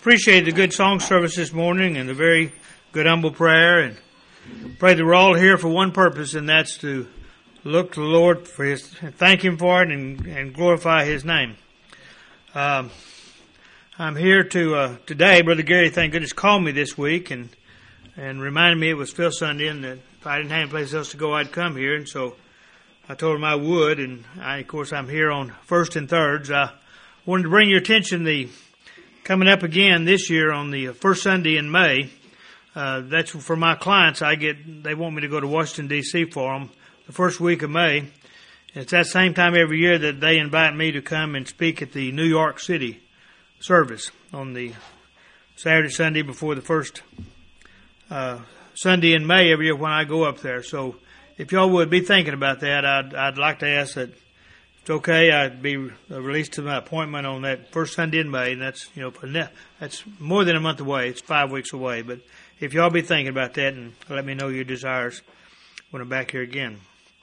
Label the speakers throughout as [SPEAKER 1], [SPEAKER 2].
[SPEAKER 1] Appreciate the good song service this morning and the very good humble prayer, and pray that we're all here for one purpose, and that's to look to the Lord for His, thank Him for it, and glorify His name. I'm here today. Brother Gary, thank goodness, called me this week and reminded me it was Phil Sunday, and that if I didn't have any place else to go, I'd come here, and so I told him I would, and of course I'm here on first and thirds. I wanted to bring your attention coming up again this year on the first Sunday in May. That's for my clients. They want me to go to Washington, D.C. for them the first week of May. It's that same time every year that they invite me to come and speak at the New York City service on the Saturday, Sunday before the first Sunday in May every year when I go up there. So if y'all would be thinking about that, I'd like to ask that if it's okay, I'd be released to my appointment on that first Sunday in May, and that's that's more than a month away. It's 5 weeks away. But if y'all be thinking about that, and let me know your desires when I'm back here again.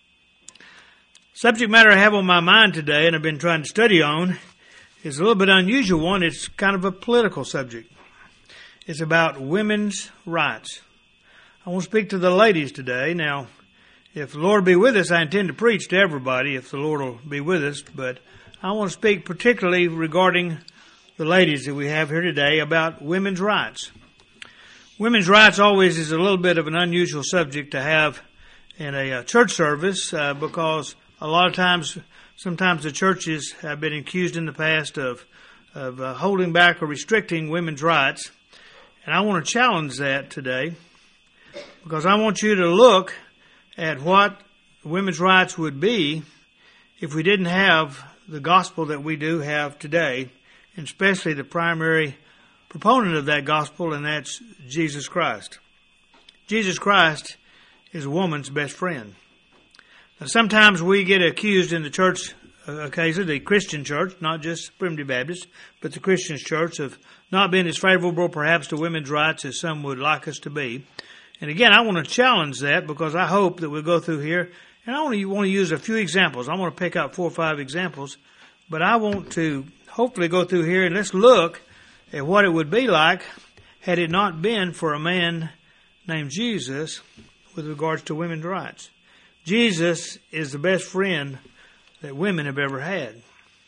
[SPEAKER 1] Subject matter I have on my mind today, and I've been trying to study on, is a little bit unusual one. It's kind of a political subject. It's about women's rights. I want to speak to the ladies today. Now, if the Lord be with us, I intend to preach to everybody if the Lord will be with us, but I want to speak particularly regarding the ladies that we have here today about women's rights. Women's rights always is a little bit of an unusual subject to have in a church service because a lot of times, sometimes the churches have been accused in the past of holding back or restricting women's rights, and I want to challenge that today because I want you to look at what women's rights would be if we didn't have the gospel that we do have today, and especially the primary proponent of that gospel, and that's Jesus Christ. Jesus Christ is a woman's best friend. Now, sometimes we get accused in the church, occasionally the Christian church, not just Primitive Baptist, but the Christian church, of not being as favorable perhaps to women's rights as some would like us to be. And again, I want to challenge that because I hope that we'll go through here, and I want to use a few examples. I want to pick out 4 or 5 examples, but I want to hopefully go through here and let's look at what it would be like had it not been for a man named Jesus with regards to women's rights. Jesus is the best friend that women have ever had.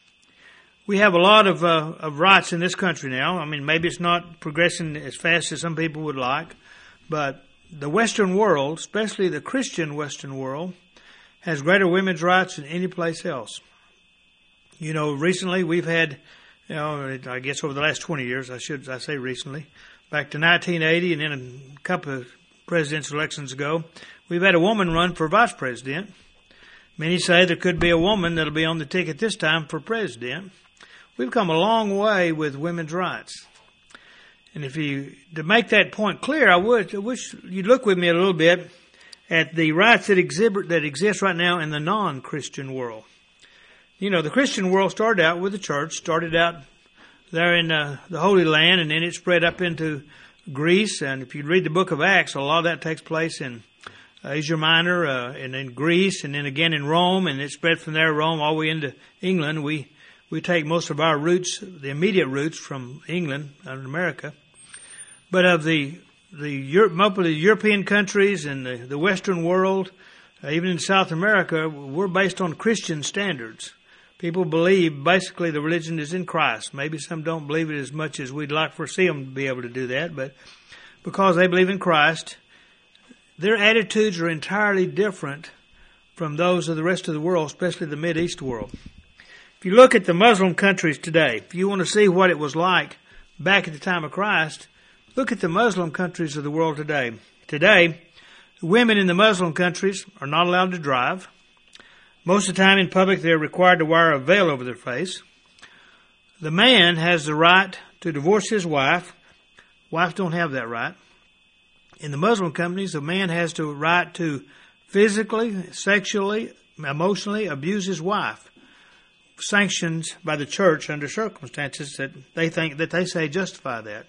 [SPEAKER 1] We have a lot of rights in this country now. I mean, maybe it's not progressing as fast as some people would like, but the Western world, especially the Christian Western world, has greater women's rights than any place else. You know, recently we've had, I guess over the last 20 years, I say recently, back to 1980 and then a couple of presidential elections ago, we've had a woman run for vice president. Many say there could be a woman that'll be on the ticket this time for president. We've come a long way with women's rights. And to make that point clear, I wish you'd look with me a little bit at the rights that exist right now in the non-Christian world. You know, the Christian world started out with the church, started out there in the Holy Land, and then it spread up into Greece. And if you read the book of Acts, a lot of that takes place in Asia Minor, and in Greece, and then again in Rome, and it spread from there, Rome, all the way into England. We take most of our roots, the immediate roots, from England and America. But of the European countries and the Western world, even in South America, we're based on Christian standards. People believe basically the religion is in Christ. Maybe some don't believe it as much as we'd like to see them to be able to do that, but because they believe in Christ, their attitudes are entirely different from those of the rest of the world, especially the Mideast world. If you look at the Muslim countries today, if you want to see what it was like back at the time of Christ, look at the Muslim countries of the world today. Today, women in the Muslim countries are not allowed to drive. Most of the time in public, they're required to wear a veil over their face. The man has the right to divorce his wife. Wives don't have that right. In the Muslim countries, a man has the right to physically, sexually, emotionally abuse his wife, sanctioned by the church under circumstances that they say justify that.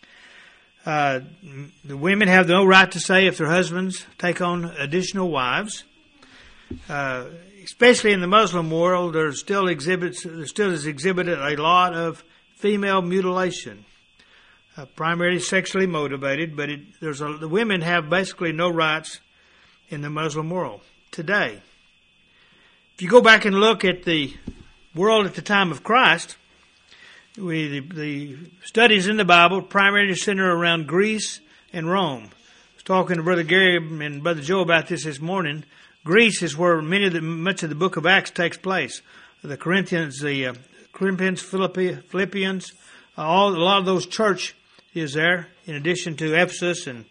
[SPEAKER 1] The women have no right to say if their husbands take on additional wives. Especially in the Muslim world, there still is exhibited a lot of female mutilation. primarily sexually motivated, but the women have basically no rights in the Muslim world today. If you go back and look at the world at the time of Christ, the studies in the Bible primarily center around Greece and Rome. I was talking to Brother Gary and Brother Joe about this morning. Greece is where much of the book of Acts takes place. The Corinthians, Philippians, a lot of those church is there, in addition to Ephesus and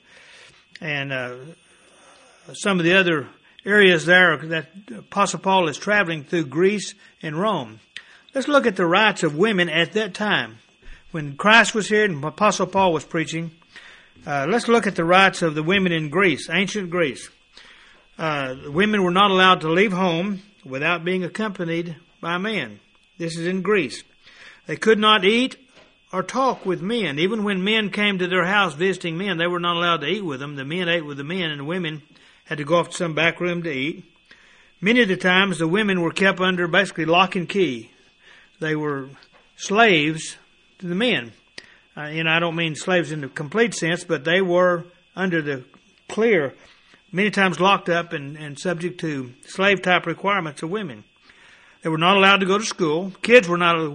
[SPEAKER 1] some of the other areas there that Apostle Paul is traveling through Greece and Rome. Let's look at the rights of women at that time. When Christ was here and Apostle Paul was preaching, let's look at the rights of the women in Greece, ancient Greece. Women were not allowed to leave home without being accompanied by men. This is in Greece. They could not eat or talk with men. Even when men came to their house visiting men, they were not allowed to eat with them. The men ate with the men, and the women had to go off to some back room to eat. Many of the times, the women were kept under basically lock and key. They were slaves to the men. I don't mean slaves in the complete sense, but they were under the clear, many times locked up and subject to slave-type requirements of women. They were not allowed to go to school. Girls were not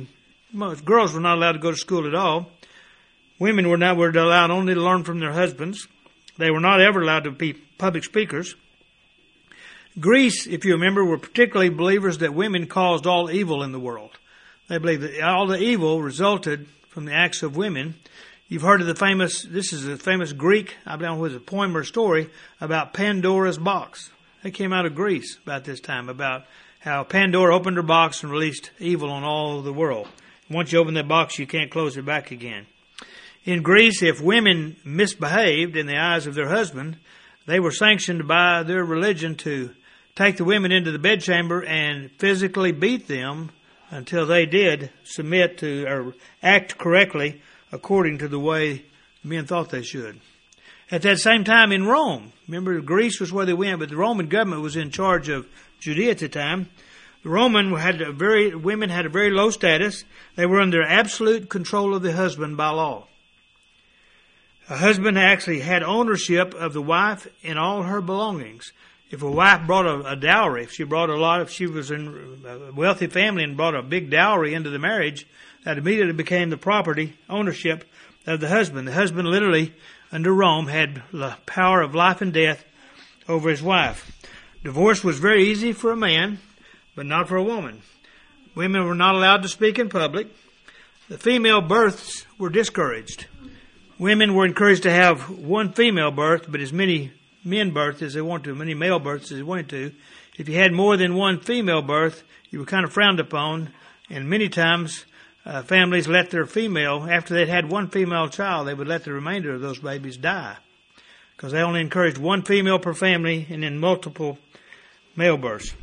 [SPEAKER 1] allowed to go to school at all. Women were allowed only to learn from their husbands. They were not ever allowed to be public speakers. Greece, if you remember, were particularly believers that women caused all evil in the world. They believed that all the evil resulted from the acts of women. You've heard of this is a famous Greek, I don't know if it was a poem or a story, about Pandora's box. They came out of Greece about this time, about how Pandora opened her box and released evil on all the world. Once you open that box, you can't close it back again. In Greece, if women misbehaved in the eyes of their husband, they were sanctioned by their religion to take the women into the bedchamber and physically beat them until they did submit to or act correctly according to the way men thought they should. At that same time in Rome, remember Greece was where they went, but the Roman government was in charge of Judea at the time. The women had a very low status. They were under absolute control of the husband by law. A husband actually had ownership of the wife and all her belongings. If a wife brought a dowry, if she was in a wealthy family and brought a big dowry into the marriage, that immediately became the property ownership of the husband. The husband literally, under Rome, had the power of life and death over his wife. Divorce was very easy for a man, but not for a woman. Women were not allowed to speak in public. The female births were discouraged. Women were encouraged to have one female birth, but as many men births as they wanted to, many male births as they wanted to. If you had more than one female birth, you were kind of frowned upon, and many times families let their female, after they'd had one female child, they would let the remainder of those babies die, because they only encouraged one female per family and then multiple male births.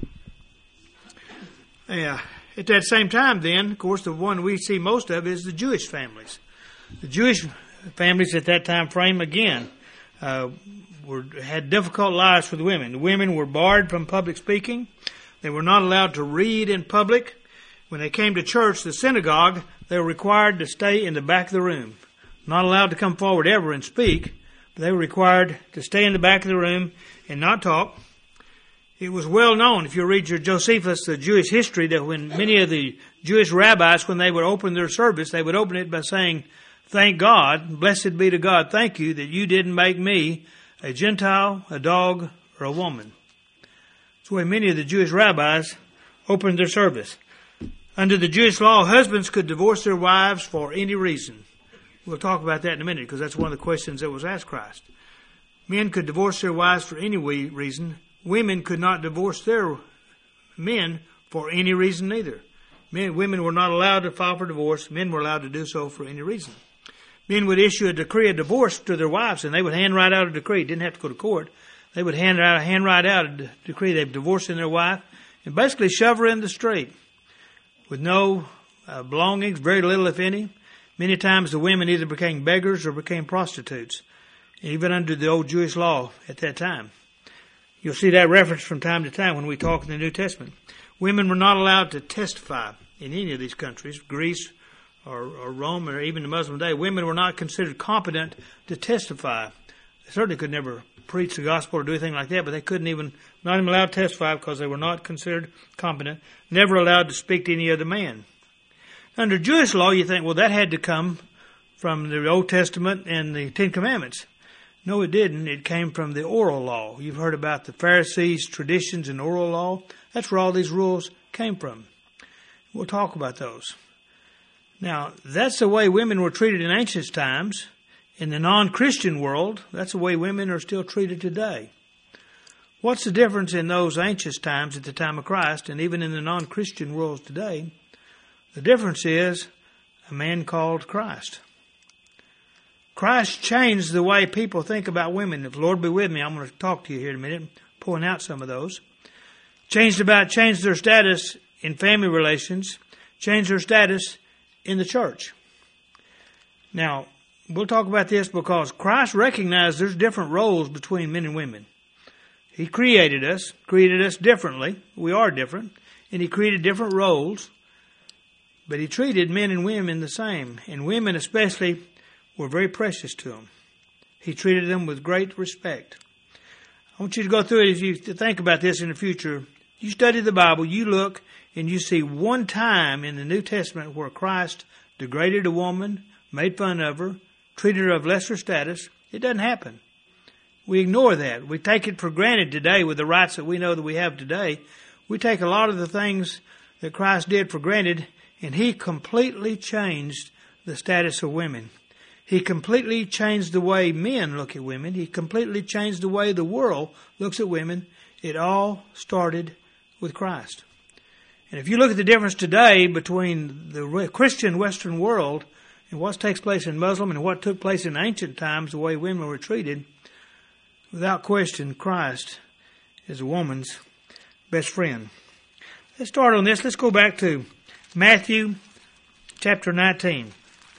[SPEAKER 1] At that same time then, of course, the one we see most of is the Jewish families. The Jewish families at that time frame, again, had difficult lives for the women. The women were barred from public speaking. They were not allowed to read in public. When they came to church, the synagogue, they were required to stay in the back of the room. Not allowed to come forward ever and speak, but they were required to stay in the back of the room and not talk. It was well known, if you read your Josephus, the Jewish history, that when many of the Jewish rabbis, when they would open their service, they would open it by saying, "Thank God, blessed be to God, thank you that you didn't make me a Gentile, a dog, or a woman." That's the way many of the Jewish rabbis opened their service. Under the Jewish law, husbands could divorce their wives for any reason. We'll talk about that in a minute, because that's one of the questions that was asked Christ. Men could divorce their wives for any reason. Women could not divorce their men for any reason either. Women were not allowed to file for divorce. Men were allowed to do so for any reason. Men would issue a decree of divorce to their wives, and they would handwrite out a decree. Didn't have to go to court. They would handwrite out a decree they've divorcing their wife and basically shove her in the street with no belongings, very little if any. Many times the women either became beggars or became prostitutes, even under the old Jewish law at that time. You'll see that reference from time to time when we talk in the New Testament. Women were not allowed to testify in any of these countries, Greece or Rome or even the Muslim day, women were not considered competent to testify. They certainly could never preach the gospel or do anything like that, but they not even allowed to testify because they were not considered competent, never allowed to speak to any other man. Under Jewish law, you think, well, that had to come from the Old Testament and the Ten Commandments. No, it didn't. It came from the oral law. You've heard about the Pharisees' traditions and oral law. That's where all these rules came from. We'll talk about those. Now, that's the way women were treated in ancient times. In the non-Christian world, that's the way women are still treated today. What's the difference in those ancient times at the time of Christ and even in the non-Christian world today? The difference is a man called Christ. Christ changed the way people think about women. If the Lord be with me, I'm going to talk to you here in a minute, point out some of those. Changed their status in family relations, changed their status in the church. Now, we'll talk about this because Christ recognized there's different roles between men and women. He created us differently. We are different. And He created different roles. But He treated men and women the same. And women especially were very precious to Him. He treated them with great respect. I want you to go through it as you think about this in the future. You study the Bible, you look, and you see one time in the New Testament where Christ degraded a woman, made fun of her, treated her of lesser status. It doesn't happen. We ignore that. We take it for granted today with the rights that we know that we have today. We take a lot of the things that Christ did for granted, and He completely changed the status of women. He completely changed the way men look at women. He completely changed the way the world looks at women. It all started with Christ. And if you look at the difference today between the Christian Western world and what takes place in Muslim and what took place in ancient times, the way women were treated, without question, Christ is a woman's best friend. Let's start on this. Let's go back to Matthew chapter 19.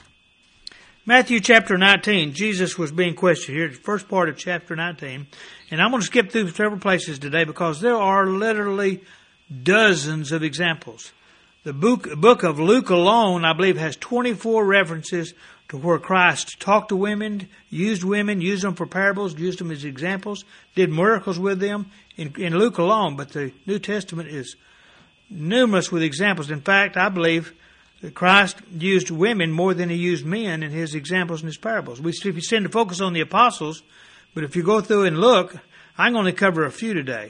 [SPEAKER 1] Matthew chapter 19, Jesus was being questioned here, the first part of chapter 19. And I'm going to skip through several places today because there are literally dozens of examples. The book of Luke alone, I believe, has 24 references to where Christ talked to women, used them for parables, used them as examples, did miracles with them in Luke alone. But the New Testament is numerous with examples. In fact, I believe that Christ used women more than He used men in His examples and His parables. We tend to focus on the apostles, but if you go through and look, I'm going to cover a few today.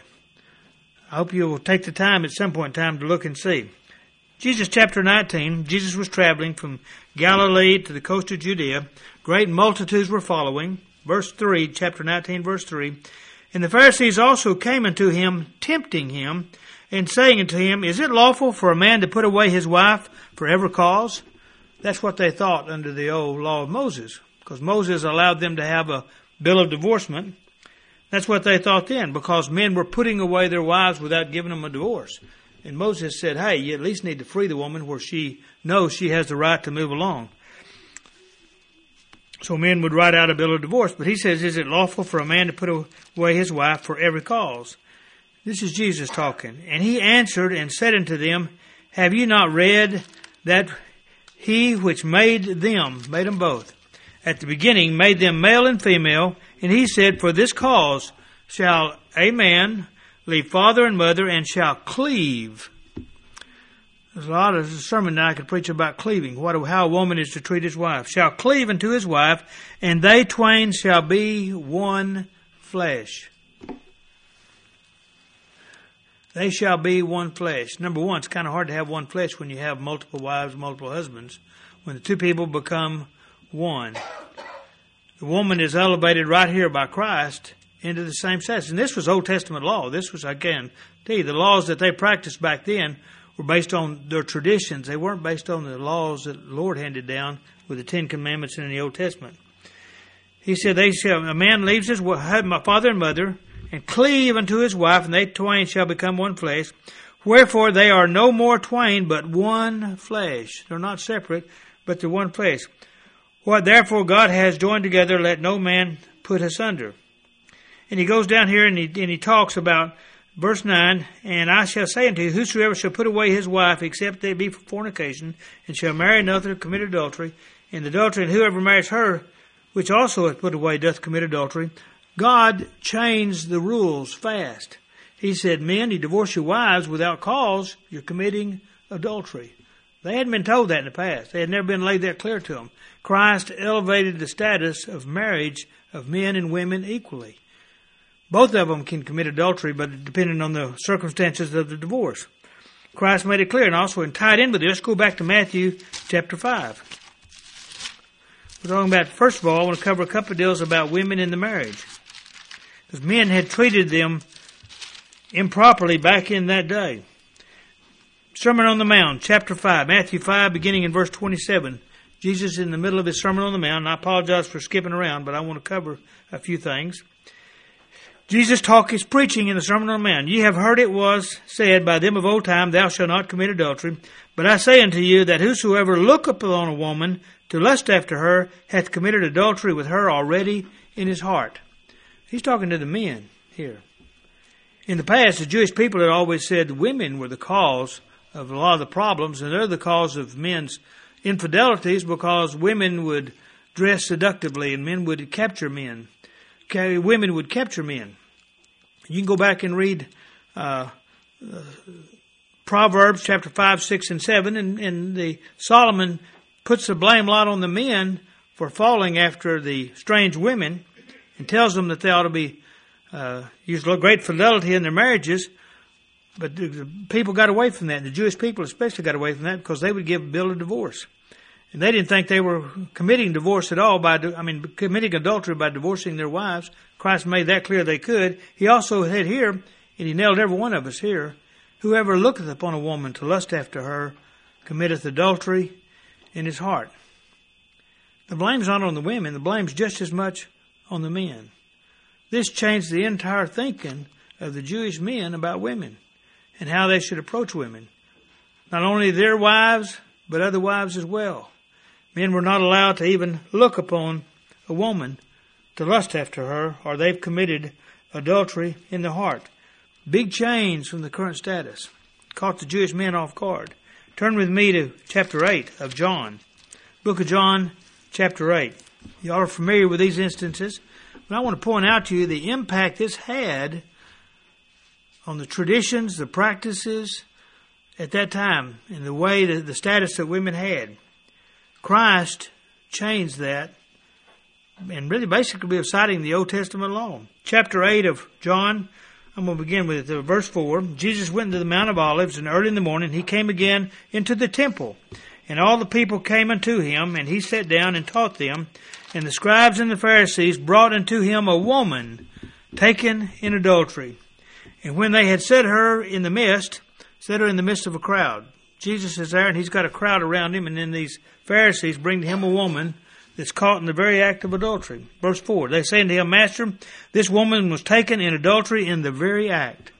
[SPEAKER 1] I hope you will take the time at some point in time to look and see. Jesus chapter 19, Jesus was traveling from Galilee to the coast of Judea. Great multitudes were following. Verse 3, chapter 19, verse 3. And the Pharisees also came unto Him, tempting Him, and saying unto Him, Is it lawful for a man to put away his wife for every cause? That's what they thought under the old law of Moses, because Moses allowed them to have a bill of divorcement. That's what they thought then, because men were putting away their wives without giving them a divorce. And Moses said, hey, you at least need to free the woman where she knows she has the right to move along. So men would write out a bill of divorce. But he says, is it lawful for a man to put away his wife for every cause? This is Jesus talking. And He answered and said unto them, Have you not read that He which made them both, at the beginning made them male and female, and He said, For this cause shall a man leave father and mother, and shall cleave. There's a lot of sermon that I could preach about cleaving, how a woman is to treat his wife. Shall cleave unto his wife, and they twain shall be one flesh. They shall be one flesh. Number one, it's kind of hard to have one flesh when you have multiple wives, multiple husbands. When the two people become one. The woman is elevated right here by Christ into the same status. And this was Old Testament law. This was, again, tell you, the laws that they practiced back then were based on their traditions. They weren't based on the laws that the Lord handed down with the Ten Commandments in the Old Testament. He said, a man leaves his father and mother, and cleave unto his wife, and they twain shall become one flesh. Wherefore they are no more twain, but one flesh. They're not separate, but they're one flesh. What therefore God has joined together, let no man put asunder. And he goes down here and he talks about Verse 9, and I shall say unto you, whosoever shall put away his wife, except they be for fornication, and shall marry another, commit adultery, and whoever marries her, which also hath put away, doth commit adultery. God changed the rules fast. He said, men, you divorce your wives without cause, you're committing adultery. They hadn't been told that in the past. They had never been laid that clear to them. Christ elevated the status of marriage of men and women equally. Both of them can commit adultery, but depending on the circumstances of the divorce. Christ made it clear, and also tied in with this, go back to Matthew chapter 5. We're talking about, first of all, I want to cover a couple of deals about women in the marriage. Because men had treated them improperly back in that day. Sermon on the Mount, chapter 5, Matthew 5, beginning in verse 27. Jesus in the middle of his Sermon on the Mount, and I apologize for skipping around, but I want to cover a few things. Jesus is preaching in the Sermon on the Mount. Ye have heard it was said by them of old time, thou shalt not commit adultery. But I say unto you that whosoever looketh upon a woman to lust after her hath committed adultery with her already in his heart. He's talking to the men here. In the past, the Jewish people had always said women were the cause of a lot of the problems, and they're the cause of men's infidelities because women would dress seductively and men would capture men. Women would capture men. You can go back and read Proverbs chapter 5, 6, and 7, and Solomon puts the blame a lot on the men for falling after the strange women and tells them that they ought to be use great fidelity in their marriages. But the people got away from that. The Jewish people especially got away from that because they would give a bill of divorce. And they didn't think they were committing divorce at all committing adultery by divorcing their wives. Christ made that clear they could. He also said here, and he nailed every one of us here, whoever looketh upon a woman to lust after her committeth adultery in his heart. The blame's not on the women. The blame's just as much on the men. This changed the entire thinking of the Jewish men about women and how they should approach women. Not only their wives, but other wives as well. Men were not allowed to even look upon a woman to lust after her, or they've committed adultery in the heart. Big change from the current status. Caught the Jewish men off guard. Turn with me to chapter 8 of John. Book of John, chapter 8. You all are familiar with these instances, but I want to point out to you the impact this had on the traditions, the practices at that time, and the way the status that women had. Christ changed that, and really basically was citing the Old Testament law. Chapter 8 of John, I'm going to begin with verse 4. Jesus went into the Mount of Olives, and early in the morning he came again into the temple. And all the people came unto him, and he sat down and taught them. And the scribes and the Pharisees brought unto him a woman taken in adultery. And when they had set her in the midst of a crowd. Jesus is there, and he's got a crowd around him, and then these Pharisees bring to him a woman that's caught in the very act of adultery. Verse 4, they say unto him, Master, this woman was taken in adultery in the very act.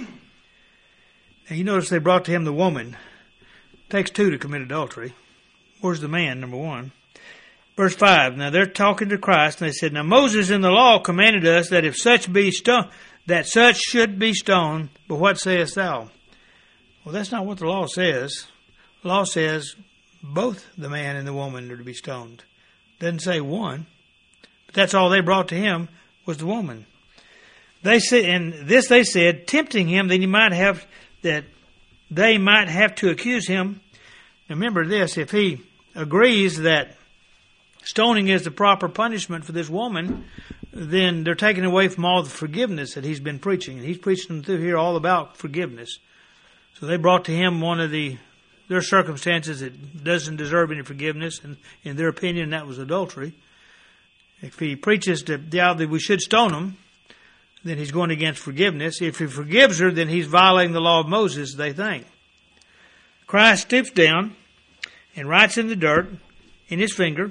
[SPEAKER 1] Now you notice they brought to him the woman. It takes two to commit adultery. Where's the man, number one? Verse 5, now they're talking to Christ, and they said, Now Moses in the law commanded us that if such be that such should be stoned, but what sayest thou? Well, that's not what the law says. The law says both the man and the woman are to be stoned. It doesn't say one. But that's all they brought to him was the woman. They said, and this they said, tempting him that they might have to accuse him. Now remember this, if he agrees that stoning is the proper punishment for this woman, then they're taken away from all the forgiveness that he's been preaching. And he's preaching through here all about forgiveness. So they brought to him one of their circumstances that doesn't deserve any forgiveness, and in their opinion that was adultery. If he preaches that we should stone him, then he's going against forgiveness. If he forgives her, then he's violating the law of Moses, they think. Christ stoops down and writes in the dirt in his finger,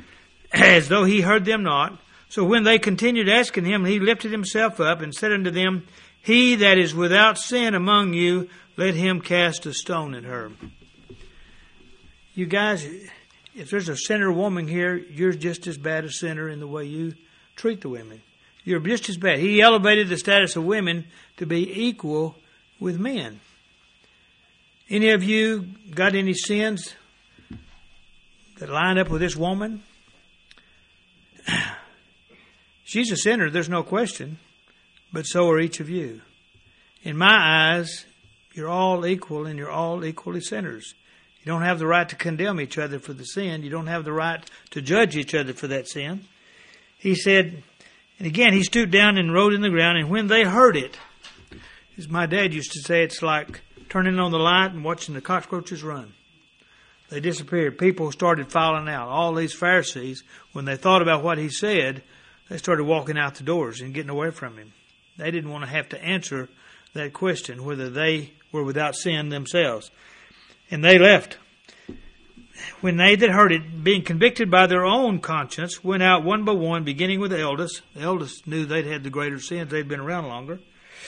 [SPEAKER 1] as though he heard them not. So when they continued asking him, he lifted himself up and said unto them, He that is without sin among you, let him cast a stone at her. You guys, if there's a sinner woman here, you're just as bad a sinner in the way you treat the women. You're just as bad. He elevated the status of women to be equal with men. Any of you got any sins that line up with this woman? She's a sinner, there's no question, but so are each of you. In my eyes, you're all equal and you're all equally sinners. You don't have the right to condemn each other for the sin. You don't have the right to judge each other for that sin. He said, and again, he stooped down and wrote in the ground, and when they heard it, as my dad used to say, it's like turning on the light and watching the cockroaches run. They disappeared. People started filing out. All these Pharisees, when they thought about what he said, they started walking out the doors and getting away from him. They didn't want to have to answer that question, whether they were without sin themselves. And they left. When they that heard it, being convicted by their own conscience, went out one by one, beginning with the eldest. The eldest knew they'd had the greater sins. They'd been around longer.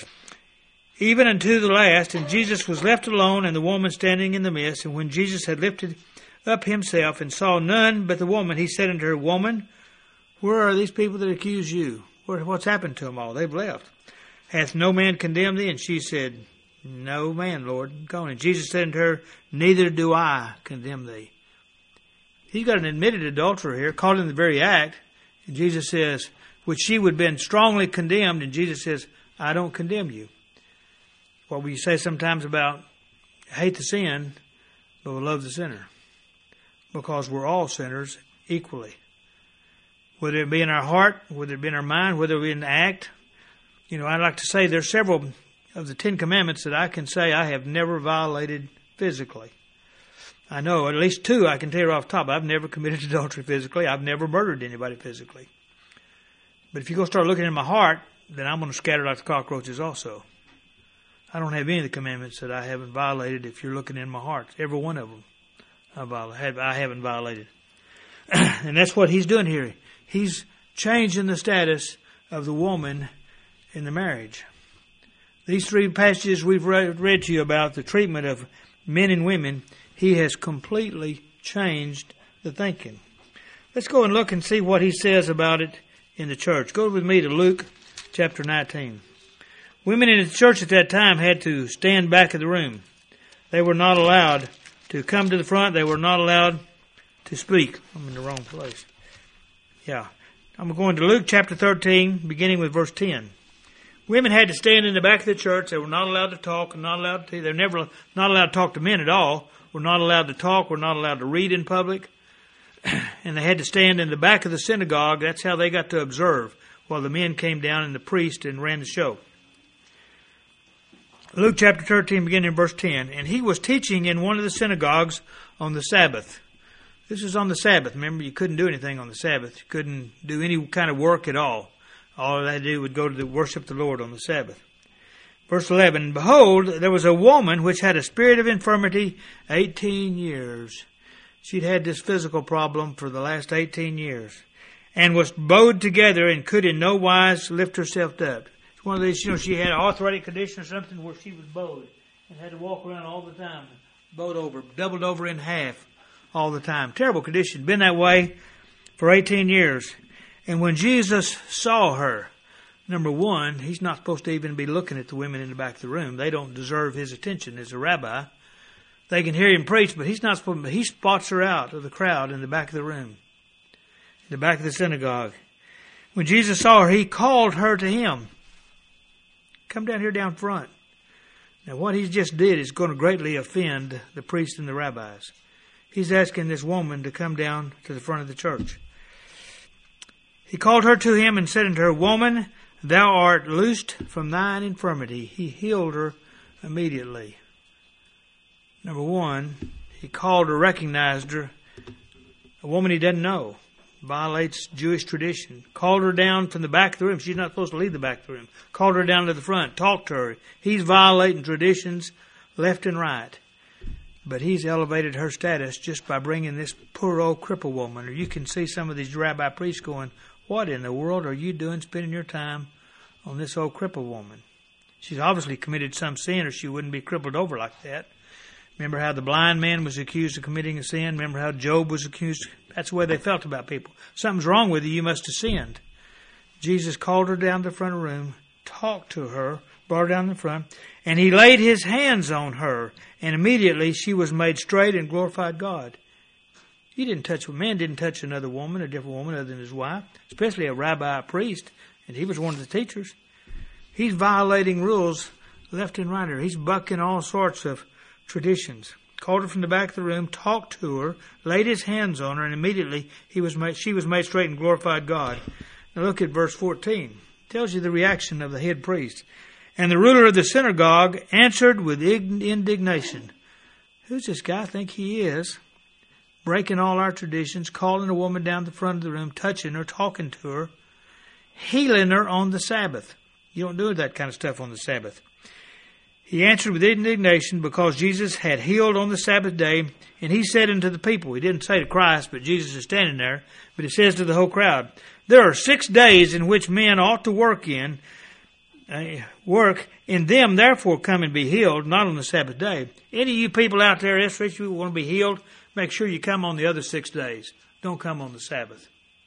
[SPEAKER 1] Even unto the last. And Jesus was left alone, and the woman standing in the midst. And when Jesus had lifted up himself and saw none but the woman, he said unto her, Woman, where are these people that accuse you? What's happened to them all? They've left. Hath no man condemned thee? And she said, No man, Lord. Go on. And Jesus said unto her, Neither do I condemn thee. He's got an admitted adulterer here, caught in the very act. And Jesus says, which she would have been strongly condemned. And Jesus says, I don't condemn you. What we say sometimes about hate the sin, but we love the sinner. Because we're all sinners equally. Whether it be in our heart, whether it be in our mind, whether it be in the act. You know, I'd like to say there's several of the 10 Commandments that I can say I have never violated physically. I know at least 2 I can tell you off the top. I've never committed adultery physically. I've never murdered anybody physically. But if you go start looking in my heart, then I'm going to scatter like the cockroaches also. I don't have any of the commandments that I haven't violated if you're looking in my heart. Every one of them I haven't violated. And that's what he's doing here. He's changing the status of the woman in the marriage. These 3 passages we've read to you about the treatment of men and women, he has completely changed the thinking. Let's go and look and see what he says about it in the church. Go with me to Luke chapter 19. Women in the church at that time had to stand back of the room. They were not allowed to come to the front. They were not allowed to speak. I'm in the wrong place. Yeah. I'm going to Luke chapter 13, beginning with verse 10. Women had to stand in the back of the church. They were not allowed to talk, not allowed to. They're never not allowed to talk to men at all. Were not allowed to talk. Were not allowed to read in public. And they had to stand in the back of the synagogue. That's how they got to observe while the men came down and the priest and ran the show. Luke chapter 13, beginning in verse 10. And he was teaching in one of the synagogues on the Sabbath. This is on the Sabbath. Remember, you couldn't do anything on the Sabbath. You couldn't do any kind of work at all. All they had to do would go to worship the Lord on the Sabbath. Verse 11, Behold, there was a woman which had a spirit of infirmity 18 years. She'd had this physical problem for the last 18 years. And was bowed together and could in no wise lift herself up. It's one of these, she had an arthritic condition or something where she was bowed. And had to walk around all the time. Bowed over, doubled over in half all the time. Terrible condition. Been that way for 18 years. And when Jesus saw her, number one, he's not supposed to even be looking at the women in the back of the room. They don't deserve his attention as a rabbi. They can hear him preach, but he's not supposed to. He spots her out of the crowd in the back of the room, in the back of the synagogue. When Jesus saw her, he called her to him. Come down here down front. Now what he just did is going to greatly offend the priests and the rabbis. He's asking this woman to come down to the front of the church. He called her to him and said unto her, Woman, thou art loosed from thine infirmity. He healed her immediately. Number one, he called her, recognized her. A woman he doesn't know. Violates Jewish tradition. Called her down from the back of the room. She's not supposed to leave the back of the room. Called her down to the front. Talked to her. He's violating traditions left and right. But he's elevated her status just by bringing this poor old cripple woman. Or you can see some of these rabbi priests going, what in the world are you doing spending your time on this old cripple woman? She's obviously committed some sin or she wouldn't be crippled over like that. Remember how the blind man was accused of committing a sin? Remember how Job was accused? That's the way they felt about people. Something's wrong with you. You must have sinned. Jesus called her down to the front of the room, talked to her, brought her down the front, and he laid his hands on her, and immediately she was made straight and glorified God. Man didn't touch another woman, a different woman other than his wife, especially a rabbi, a priest, and he was one of the teachers. He's violating rules left and right here. He's bucking all sorts of traditions. Called her from the back of the room, talked to her, laid his hands on her, and immediately she was made straight and glorified God. Now look at verse 14. It tells you the reaction of the head priest. And the ruler of the synagogue answered with indignation. Who's this guy think he is? Breaking all our traditions, calling a woman down the front of the room, touching her, talking to her, healing her on the Sabbath. You don't do that kind of stuff on the Sabbath. He answered with indignation because Jesus had healed on the Sabbath day, and he said unto the people, he didn't say to Christ, but Jesus is standing there, but he says to the whole crowd, there are 6 days in which men ought to work in them, therefore come and be healed, not on the Sabbath day. Any of you people out there, if you want to be healed, make sure you come on the other 6 days. Don't come on the Sabbath.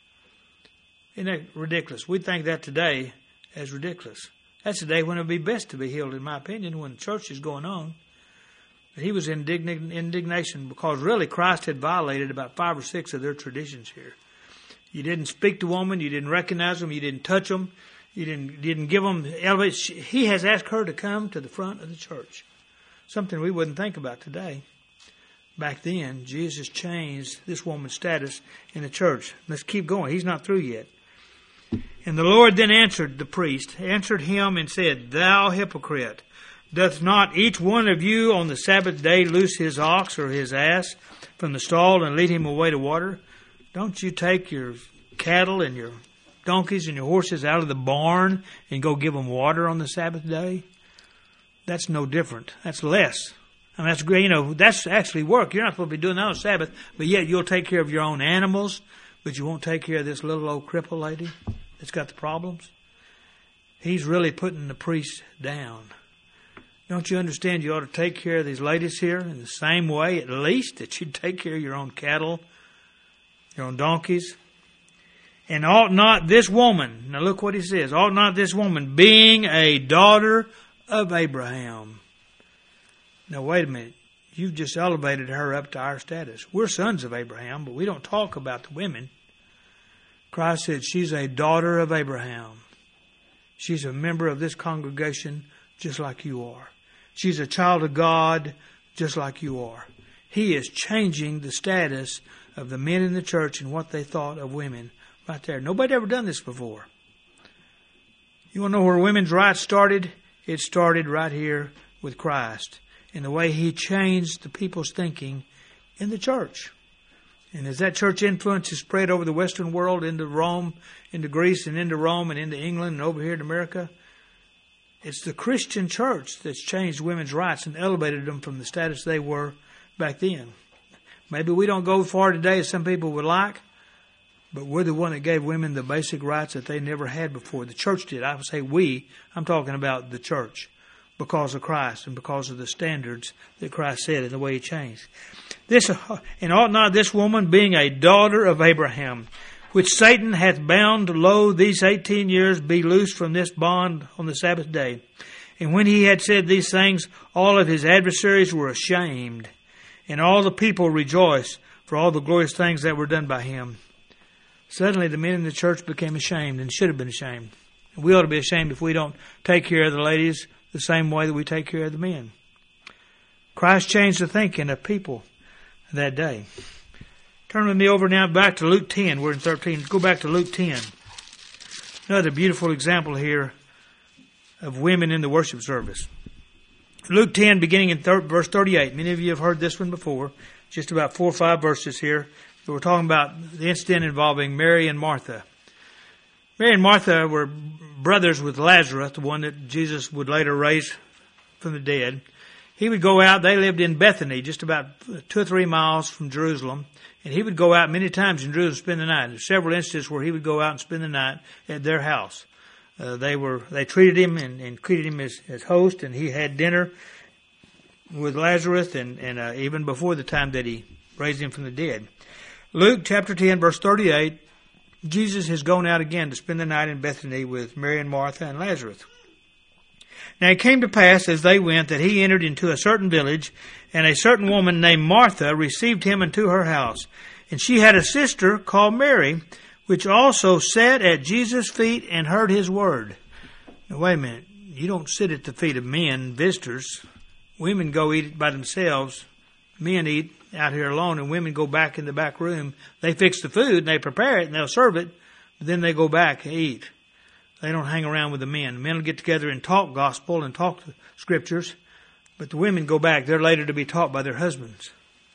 [SPEAKER 1] Isn't that ridiculous? We think that today as ridiculous. That's the day when it would be best to be healed, in my opinion, when church is going on. But he was in indignation because really Christ had violated about 5 or 6 of their traditions here. You didn't speak to women, you didn't recognize them, you didn't touch them, you didn't give them elevation. He has asked her to come to the front of the church. Something we wouldn't think about today. Back then, Jesus changed this woman's status in the church. Let's keep going. He's not through yet. And the Lord then answered him and said, Thou hypocrite, doth not each one of you on the Sabbath day loose his ox or his ass from the stall and lead him away to water? Don't you take your cattle and your donkeys and your horses out of the barn and go give them water on the Sabbath day? That's no different. That's less. I mean, that's great. That's actually work. You're not supposed to be doing that on Sabbath, but yet you'll take care of your own animals, but you won't take care of this little old cripple lady that's got the problems. He's really putting the priest down. Don't you understand you ought to take care of these ladies here in the same way, at least, that you'd take care of your own cattle, your own donkeys? And ought not this woman, now look what he says, ought not this woman, being a daughter of Abraham. Now wait a minute, you've just elevated her up to our status. We're sons of Abraham, but we don't talk about the women. Christ said she's a daughter of Abraham. She's a member of this congregation just like you are. She's a child of God just like you are. He is changing the status of the men in the church and what they thought of women right there. Nobody ever done this before. You want to know where women's rights started? It started right here with Christ and the way he changed the people's thinking in the church. And as that church influence has spread over the Western world into Rome, into Greece, and into Rome, and into England, and over here in America, it's the Christian church that's changed women's rights and elevated them from the status they were back then. Maybe we don't go far today as some people would like, but we're the one that gave women the basic rights that they never had before. The church did. I would say we. I'm talking about the church because of Christ and because of the standards that Christ said and the way he changed. And ought not this woman, being a daughter of Abraham, which Satan hath bound, lo, these 18 years, be loosed from this bond on the Sabbath day? And when he had said these things, all of his adversaries were ashamed, and all the people rejoiced for all the glorious things that were done by him. Suddenly the men in the church became ashamed and should have been ashamed. And we ought to be ashamed if we don't take care of the ladies the same way that we take care of the men. Christ changed the thinking of people that day. Turn with me over now back to Luke 10. We're in 13. Go back to Luke 10. Another beautiful example here of women in the worship service. Luke 10, beginning in verse 38. Many of you have heard this one before. Just about 4 or 5 verses here. We're talking about the incident involving Mary and Martha. Mary and Martha were brothers with Lazarus, the one that Jesus would later raise from the dead. He would go out. They lived in Bethany, just about 2 or 3 miles from Jerusalem. And he would go out many times in Jerusalem and spend the night. There's several instances where he would go out and spend the night at their house. They treated him and treated him as host, and he had dinner with Lazarus and even before the time that he raised him from the dead. Luke chapter 10, verse 38, Jesus has gone out again to spend the night in Bethany with Mary and Martha and Lazarus. Now it came to pass as they went that he entered into a certain village, and a certain woman named Martha received him into her house. And she had a sister called Mary, which also sat at Jesus' feet and heard his word. Now wait a minute. You don't sit at the feet of men, visitors. Women go eat by themselves. Men eat out here alone, and women go back in the back room. They fix the food, and they prepare it, and they'll serve it, but then they go back and eat. They don't hang around with the men. The men will get together and talk gospel and talk the scriptures, but the women go back. They're later to be taught by their husbands.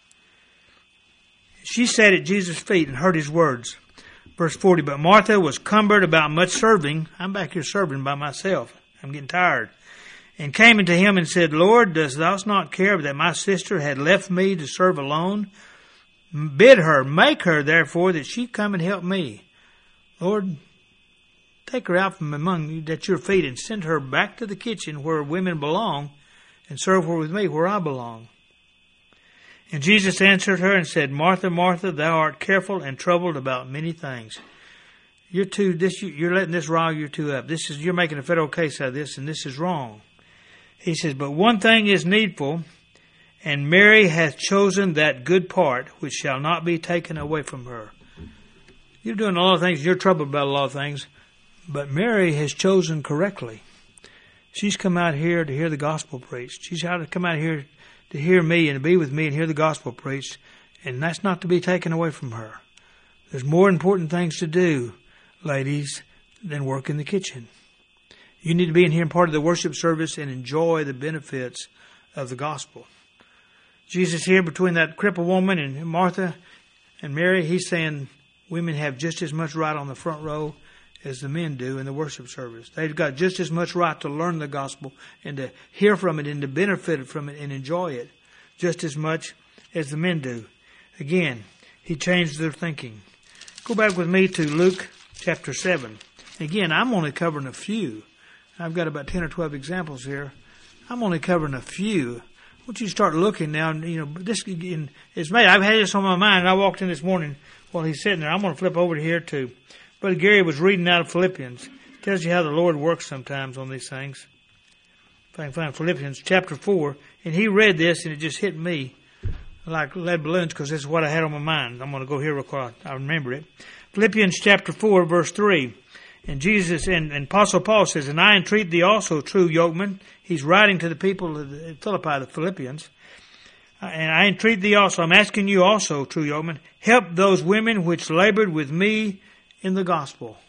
[SPEAKER 1] She sat at Jesus' feet and heard his words. Verse 40, but Martha was cumbered about much serving. I'm back here serving by myself. I'm getting tired. And came unto him and said, Lord, dost thou not care that my sister had left me to serve alone? Bid her, make her therefore, that she come and help me. Lord, take her out from among you at your feet and send her back to the kitchen where women belong and serve her with me where I belong. And Jesus answered her and said, Martha, Martha, thou art careful and troubled about many things. You're letting this rile you two up. You're making a federal case out of this, and this is wrong. He says, but one thing is needful, and Mary hath chosen that good part, which shall not be taken away from her. You're doing a lot of things, you're troubled about a lot of things, but Mary has chosen correctly. She's come out here to hear the gospel preached. She's come out here to hear me and to be with me and hear the gospel preached, and that's not to be taken away from her. There's more important things to do, ladies, than work in the kitchen. You need to be in here and part of the worship service and enjoy the benefits of the gospel. Jesus here between that crippled woman and Martha and Mary, he's saying women have just as much right on the front row as the men do in the worship service. They've got just as much right to learn the gospel and to hear from it and to benefit from it and enjoy it just as much as the men do. Again, he changed their thinking. Go back with me to Luke chapter 7. Again, I'm only covering a few. I've got about 10 or 12 examples here. I'm only covering a few. I want you to start looking now. I've had this on my mind. And I walked in this morning while he's sitting there. I'm going to flip over here to Brother Gary was reading out of Philippians. It tells you how the Lord works sometimes on these things. If I can find Philippians chapter 4. And he read this and it just hit me like lead balloons because this is what I had on my mind. I'm going to go here real quick. I remember it. Philippians chapter 4 verse 3. And Jesus and Apostle Paul says, and I entreat thee also, true yokeman. He's writing to the people of Philippi, the Philippians. And I entreat thee also, I'm asking you also, true yokeman, help those women which labored with me in the gospel.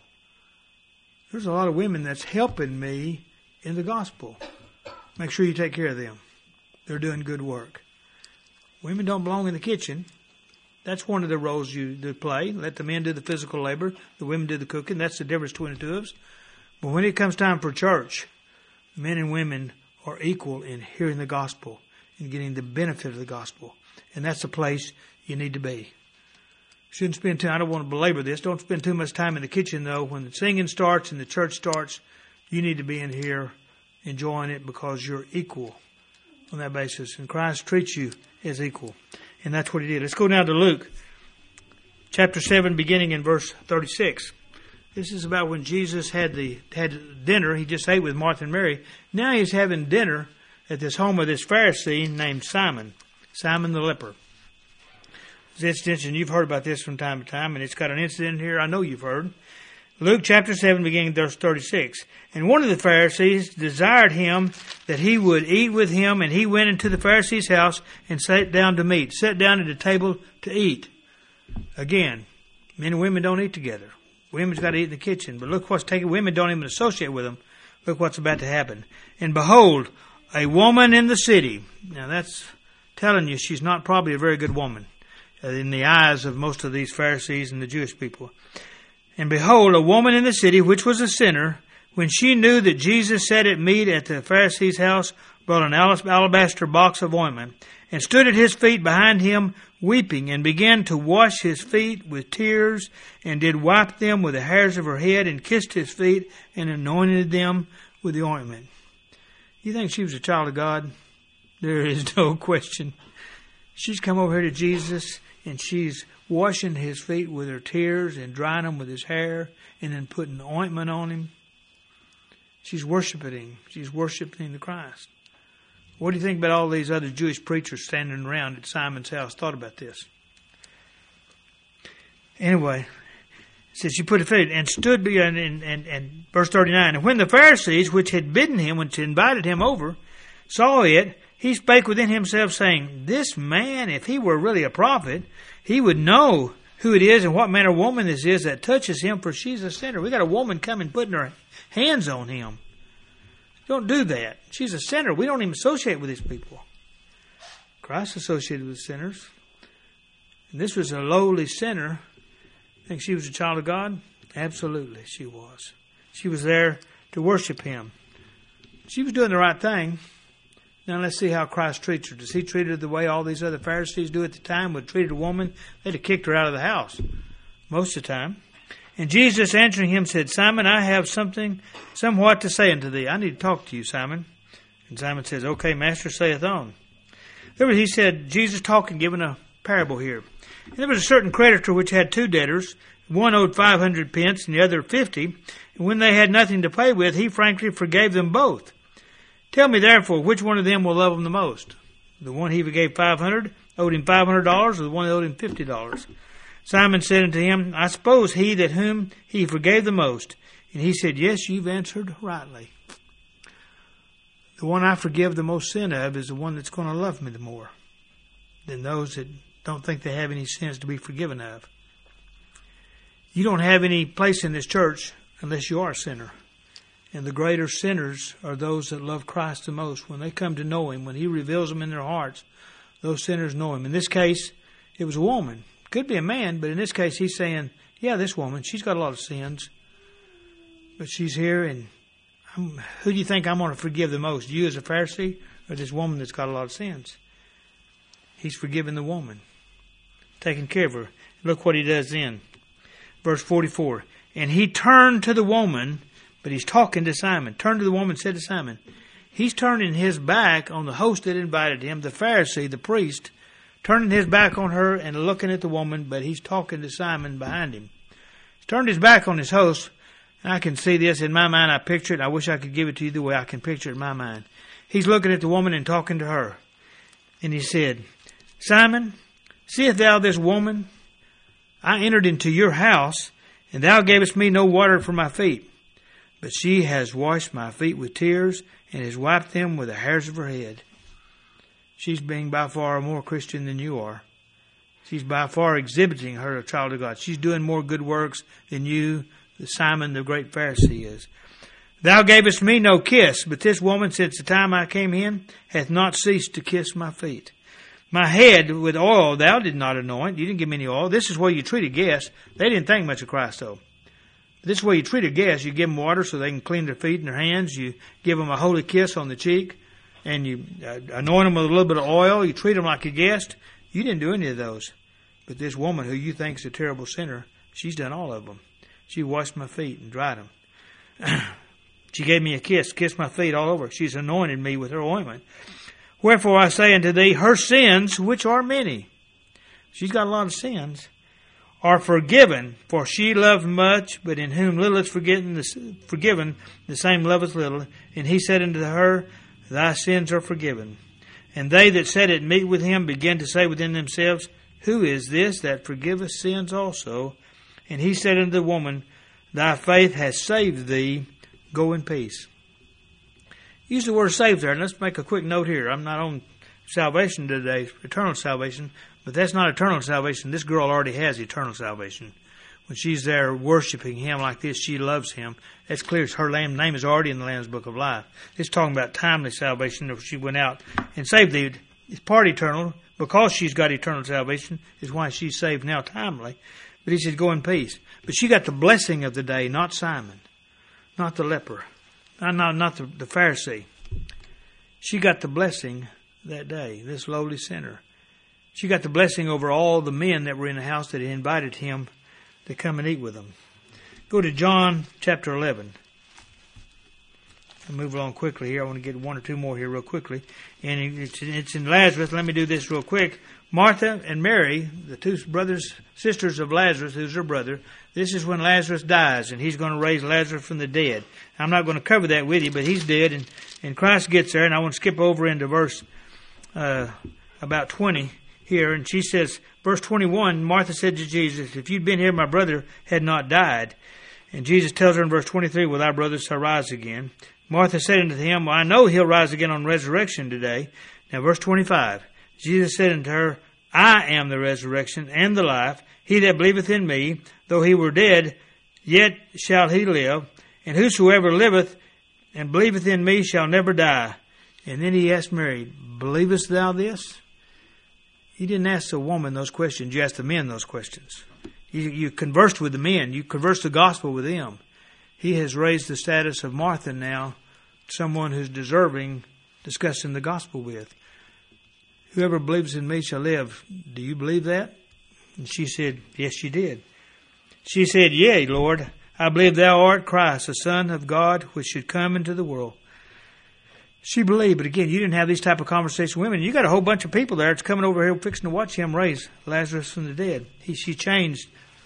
[SPEAKER 1] There's a lot of women that's helping me in the gospel. Make sure you take care of them. They're doing good work. Women don't belong in the kitchen. That's one of the roles you do play. Let the men do the physical labor. The women do the cooking. That's the difference between the two of us. But when it comes time for church, men and women are equal in hearing the gospel and getting the benefit of the gospel. And that's the place you need to be. Shouldn't spend time, I don't want to belabor this, don't spend too much time in the kitchen though. When the singing starts and the church starts, you need to be in here enjoying it because you're equal on that basis. And Christ treats you as equal. And that's what he did. Let's go now to Luke chapter 7 beginning in verse 36. This is about when Jesus had dinner. He just ate with Martha and Mary. Now he's having dinner at this home of this Pharisee named Simon the leper. This instance, and you've heard about this from time to time, and it's got an incident here I know you've heard. Luke chapter 7 beginning verse 36. And one of the Pharisees desired him that he would eat with him, and he went into the Pharisee's house and sat down to meat. Sat down at the table to eat. Again, men and women don't eat together. Women's got to eat in the kitchen. But look what's taken. Women don't even associate with them. Look what's about to happen. And behold, a woman in the city. Now that's telling you she's not probably a very good woman in the eyes of most of these Pharisees and the Jewish people. And behold, a woman in the city, which was a sinner, when she knew that Jesus sat at meat at the Pharisee's house, brought an alabaster box of ointment, and stood at his feet behind him, weeping, and began to wash his feet with tears, and did wipe them with the hairs of her head, and kissed his feet, and anointed them with the ointment. You think she was a child of God? There is no question. She's come over here to Jesus and she's washing his feet with her tears and drying them with his hair and then putting ointment on him. She's worshiping him. She's worshiping the Christ. What do you think about all these other Jewish preachers standing around at Simon's house thought about this? Anyway, it says she put her feet and stood beyond, and verse 39, and when the Pharisees, which had bidden him, which invited him over, saw it, he spake within himself, saying, this man, if he were really a prophet, he would know who it is and what manner of woman this is that touches him, for she's a sinner. We got a woman coming putting her hands on him. Don't do that. She's a sinner. We don't even associate with these people. Christ associated with sinners. And this was a lowly sinner. Think she was a child of God? Absolutely, she was. She was there to worship him. She was doing the right thing. Now let's see how Christ treats her. Does he treat her the way all these other Pharisees do at the time? Would treat a woman? They'd have kicked her out of the house most of the time. And Jesus answering him said, Simon, I have somewhat to say unto thee. I need to talk to you, Simon. And Simon says, okay, Master, saith on. He said, Jesus talking, giving a parable here. And there was a certain creditor which had two debtors. One owed 500 pence and the other 50. And when they had nothing to pay with, he frankly forgave them both. Tell me therefore, which one of them will love him the most? The one he forgave 500, owed him $500, or the one that owed him $50? Simon said unto him, I suppose he that whom he forgave the most. And he said, yes, you've answered rightly. The one I forgive the most sin of is the one that's going to love me the more than those that don't think they have any sins to be forgiven of. You don't have any place in this church unless you are a sinner. And the greater sinners are those that love Christ the most. When they come to know him, when he reveals them in their hearts, those sinners know him. In this case, it was a woman. Could be a man, but in this case, he's saying, yeah, this woman, she's got a lot of sins. But she's here, and who do you think I'm going to forgive the most? You as a Pharisee, or this woman that's got a lot of sins? He's forgiven the woman, taking care of her. Look what he does then. Verse 44. And he turned to the woman, but he's talking to Simon. Turned to the woman and said to Simon, he's turning his back on the host that invited him, the Pharisee, the priest, turning his back on her and looking at the woman, but he's talking to Simon behind him. He's turned his back on his host, and I can see this in my mind. I picture it. I wish I could give it to you the way I can picture it in my mind. He's looking at the woman and talking to her. And he said, Simon, seest thou this woman? I entered into your house, and thou gavest me no water for my feet. But she has washed my feet with tears, and has wiped them with the hairs of her head. She's being by far more Christian than you are. She's by far exhibiting her a child of God. She's doing more good works than you, Simon, the great Pharisee, is. Thou gavest me no kiss, but this woman, since the time I came in, hath not ceased to kiss my feet. My head with oil thou did not anoint. You didn't give me any oil. This is where you treat a guest. They didn't think much of Christ, though. This is where you treat a guest. You give them water so they can clean their feet and their hands. You give them a holy kiss on the cheek. And you anoint them with a little bit of oil. You treat them like a guest. You didn't do any of those. But this woman who you think is a terrible sinner, she's done all of them. She washed my feet and dried them. She gave me a kiss, kissed my feet all over. She's anointed me with her ointment. Wherefore I say unto thee, her sins, which are many, she's got a lot of sins, are forgiven. For she loved much, but in whom little is forgiven, the same loveth little. And he said unto her, thy sins are forgiven. And they that sat at meat with him began to say within themselves, who is this that forgiveth sins also? And he said unto the woman, thy faith has saved thee. Go in peace. Use the word saved there. And let's make a quick note here. I'm not on salvation today, eternal salvation, but that's not eternal salvation. This girl already has eternal salvation. When she's there worshiping him like this, she loves him. That's clear. Her name is already in the Lamb's Book of Life. It's talking about timely salvation. If she went out and saved thee, it's part eternal. Because she's got eternal salvation is why she's saved now timely. But he said, go in peace. But she got the blessing of the day, not Simon, not the leper, not the Pharisee. She got the blessing that day, this lowly sinner. She got the blessing over all the men that were in the house that had invited him to come and eat with them. Go to John chapter 11. I'll move along quickly here. I want to get one or two more here real quickly. And it's in Lazarus. Let me do this real quick. Martha and Mary, the two sisters of Lazarus, who's her brother, this is when Lazarus dies, and he's going to raise Lazarus from the dead. I'm not going to cover that with you, but he's dead, and Christ gets there, and I want to skip over into verse about 20 here, and she says, verse 21, Martha said to Jesus, if you'd been here, my brother had not died. And Jesus tells her in verse 23, well, thy brother shall rise again. Martha said unto him, well, I know he'll rise again on resurrection today. Now verse 25, Jesus said unto her, I am the resurrection and the life. He that believeth in me, though he were dead, yet shall he live. And whosoever liveth and believeth in me shall never die. And then he asked Mary, believest thou this? He didn't ask the woman those questions. You asked the men those questions. You conversed with the men. You conversed the gospel with them. He has raised the status of Martha now, someone who's deserving discussing the gospel with. Whoever believes in me shall live. Do you believe that? And she said, yes, she did. She said, yea, Lord, I believe thou art Christ, the Son of God, which should come into the world. She believed, but again, you didn't have these type of conversations with women. You got a whole bunch of people there that's coming over here fixing to watch him raise Lazarus from the dead. He changed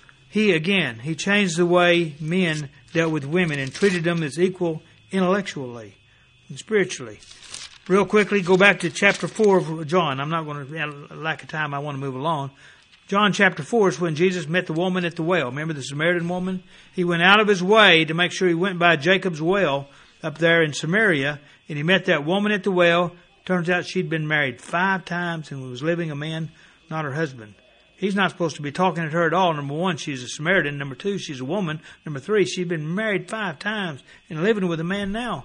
[SPEAKER 1] the way men dealt with women and treated them as equal intellectually and spiritually. Real quickly, go back to chapter 4 of John. I'm not going to, lack of time, I want to move along. John chapter 4 is when Jesus met the woman at the well. Remember the Samaritan woman? He went out of his way to make sure he went by Jacob's well up there in Samaria, and he met that woman at the well. Turns out she'd been married 5 times and was living a man, not her husband. He's not supposed to be talking to her at all. Number 1, she's a Samaritan. Number 2, she's a woman. Number 3, she's been married 5 times and living with a man now.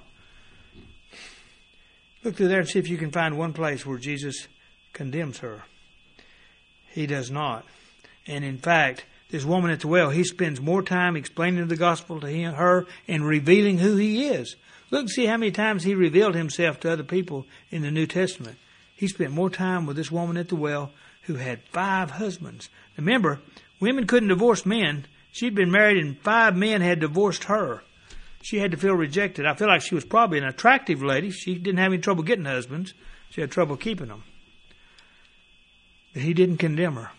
[SPEAKER 1] Look through there and see if you can find one place where Jesus condemns her. He does not. And in fact, this woman at the well, he spends more time explaining the gospel to her and revealing who he is. Look and see how many times he revealed himself to other people in the New Testament. He spent more time with this woman at the well who had 5 husbands. Remember, women couldn't divorce men. She'd been married and 5 men had divorced her. She had to feel rejected. I feel like she was probably an attractive lady. She didn't have any trouble getting husbands. She had trouble keeping them. But he didn't condemn her.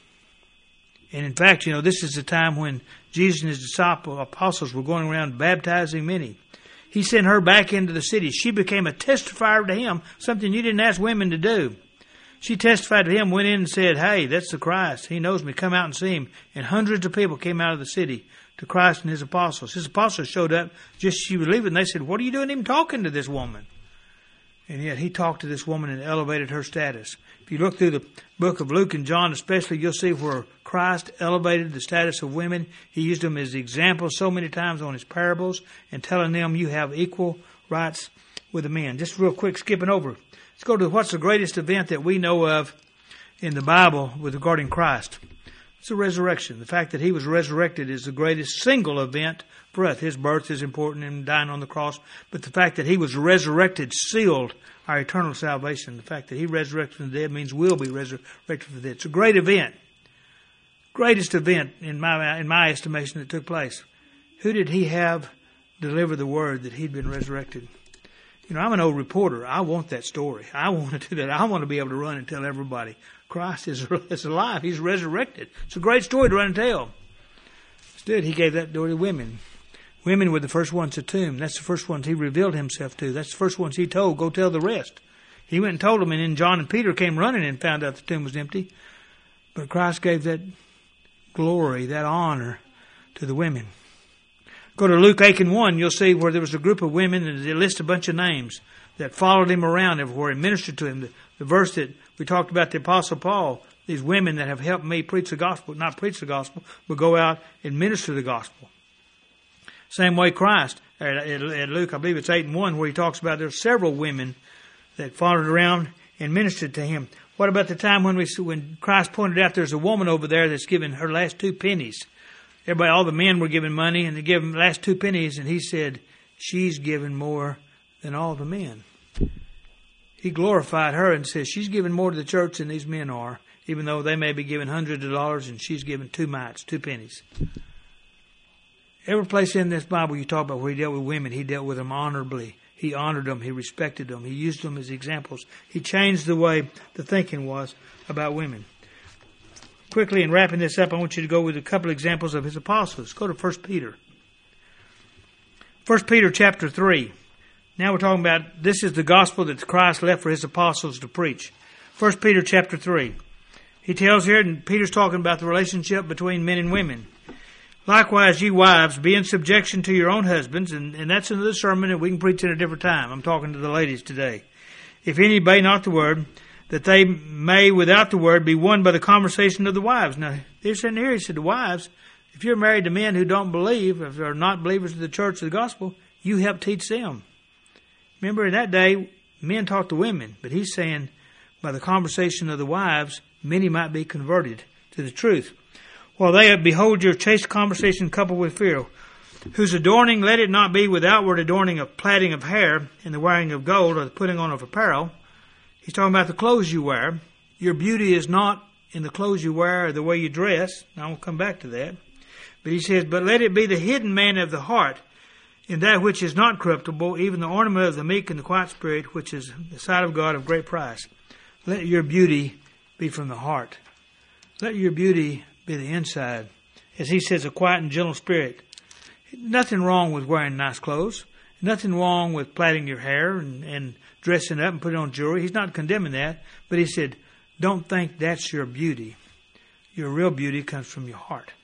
[SPEAKER 1] And in fact, this is the time when Jesus and his apostles were going around baptizing many. He sent her back into the city. She became a testifier to him, something you didn't ask women to do. She testified to him, went in and said, hey, that's the Christ. He knows me. Come out and see him. And hundreds of people came out of the city to Christ and his apostles. His apostles showed up just as she was leaving. They said, what are you doing even talking to this woman? And yet he talked to this woman and elevated her status. If you look through the book of Luke and John especially, you'll see where Christ elevated the status of women. He used them as examples so many times on his parables and telling them you have equal rights with the men. Just real quick, skipping over. Let's go to what's the greatest event that we know of in the Bible with regarding Christ. It's the resurrection. The fact that he was resurrected is the greatest single event for us. His birth is important in dying on the cross, but the fact that he was resurrected sealed our eternal salvation. The fact that he resurrected from the dead means we'll be resurrected from the dead. It's a great event. Greatest event in my estimation that took place. Who did he have deliver the word that he'd been resurrected? I'm an old reporter. I want that story. I want to do that. I want to be able to run and tell everybody Christ is alive. He's resurrected. It's a great story to run and tell. Instead, he gave that story to women. Women were the first ones to tomb. That's the first ones he revealed himself to. That's the first ones he told, go tell the rest. He went and told them, and then John and Peter came running and found out the tomb was empty. But Christ gave that glory, that honor to the women. Go to Luke 8:1, you'll see where there was a group of women, and they list a bunch of names that followed him around everywhere and ministered to him. The verse that we talked about, the Apostle Paul, these women that have helped me preach the gospel, not preach the gospel, but go out and minister the gospel. Same way Christ, at Luke, I believe it's 8:1, where he talks about there's several women that followed around and ministered to him. What about the time when Christ pointed out there's a woman over there that's given her last 2 pennies? Everybody, all the men were giving money, and they gave him the last 2 pennies, and he said, she's given more than all the men. He glorified her and says, she's given more to the church than these men are, even though they may be giving hundreds of dollars, and she's given 2 mites, 2 pennies. Every place in this Bible you talk about where he dealt with women, he dealt with them honorably. He honored them. He respected them. He used them as examples. He changed the way the thinking was about women. Quickly, in wrapping this up, I want you to go with a couple of examples of his apostles. Go to 1 Peter. 1 Peter chapter 3. Now we're talking about, this is the gospel that Christ left for his apostles to preach. 1 Peter chapter 3. He tells here, and Peter's talking about the relationship between men and women. Likewise, ye wives, be in subjection to your own husbands, and that's another sermon that we can preach at a different time. I'm talking to the ladies today. If any obey not the word, that they may without the word be won by the conversation of the wives. Now, they're sitting here, he said, the wives, if you're married to men who don't believe, if they're not believers of the church of the gospel, you help teach them. Remember, in that day, men taught the women, but he's saying, by the conversation of the wives, many might be converted to the truth. While they behold your chaste conversation coupled with fear, whose adorning let it not be with outward adorning of plaiting of hair and the wearing of gold or the putting on of apparel. He's talking about the clothes you wear. Your beauty is not in the clothes you wear or the way you dress. Now, I'll come back to that. But he says, but let it be the hidden man of the heart, in that which is not corruptible, even the ornament of the meek and the quiet spirit, which is the sight of God of great price. Let your beauty be from the heart. Let your beauty be the inside. As he says, a quiet and gentle spirit. Nothing wrong with wearing nice clothes. Nothing wrong with plaiting your hair and dressing up and putting on jewelry. He's not condemning that. But he said, don't think that's your beauty. Your real beauty comes from your heart.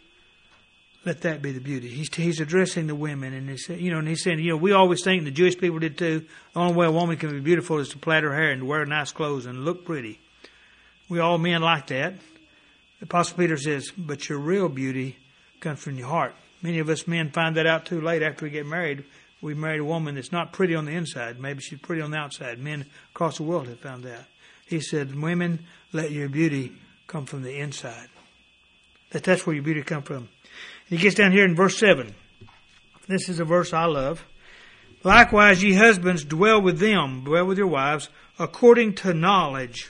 [SPEAKER 1] Let that be the beauty. He's addressing the women, and he's saying, we always think, the Jewish people did too, the only way a woman can be beautiful is to plait her hair and to wear nice clothes and look pretty. We all men like that. The Apostle Peter says, but your real beauty comes from your heart. Many of us men find that out too late after we get married. We married a woman that's not pretty on the inside. Maybe she's pretty on the outside. Men across the world have found that. He said, women, let your beauty come from the inside. That's where your beauty comes from. He gets down here in verse 7. This is a verse I love. Likewise, ye husbands, dwell with your wives, according to knowledge.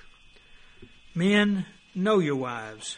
[SPEAKER 1] Men, know your wives.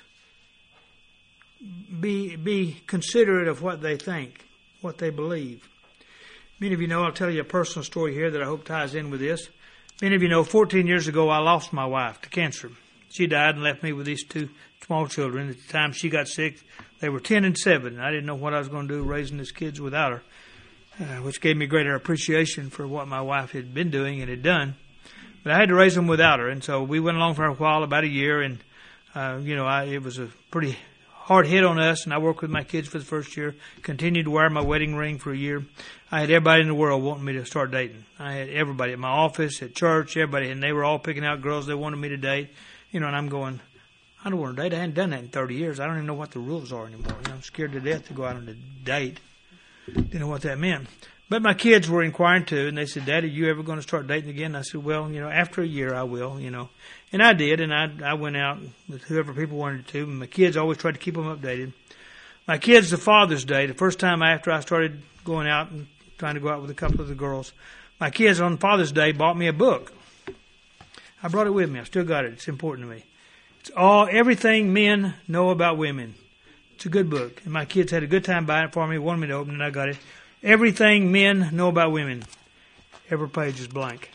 [SPEAKER 1] Be considerate of what they think, what they believe. Many of you know, I'll tell you a personal story here that I hope ties in with this. Many of you know, 14 years ago, I lost my wife to cancer. She died and left me with these two small children. At the time she got sick, they were 10 and 7. I didn't know what I was going to do raising these kids without her, which gave me greater appreciation for what my wife had been doing and had done. But I had to raise them without her, and so we went along for a while, about a year, and it was a pretty hard hit on us, and I worked with my kids for the first year, continued to wear my wedding ring for a year. I had everybody in the world wanting me to start dating. I had everybody at my office, at church, everybody, and they were all picking out girls they wanted me to date. And I'm going, I don't want to date. I hadn't done that in 30 years. I don't even know what the rules are anymore. I'm scared to death to go out on a date. Didn't know what that meant. But my kids were inquiring too, and they said, Daddy, you ever going to start dating again? And I said, well, after a year I will, And I did, and I went out with whoever people wanted to. And my kids always tried to keep them updated. My kids, the Father's Day, the first time after I started going out and trying to go out with a couple of the girls, my kids on Father's Day bought me a book. I brought it with me. I still got it. It's important to me. It's everything men know about women. It's a good book. And my kids had a good time buying it for me, wanted me to open it, and I got it. Everything men know about women. Every page is blank.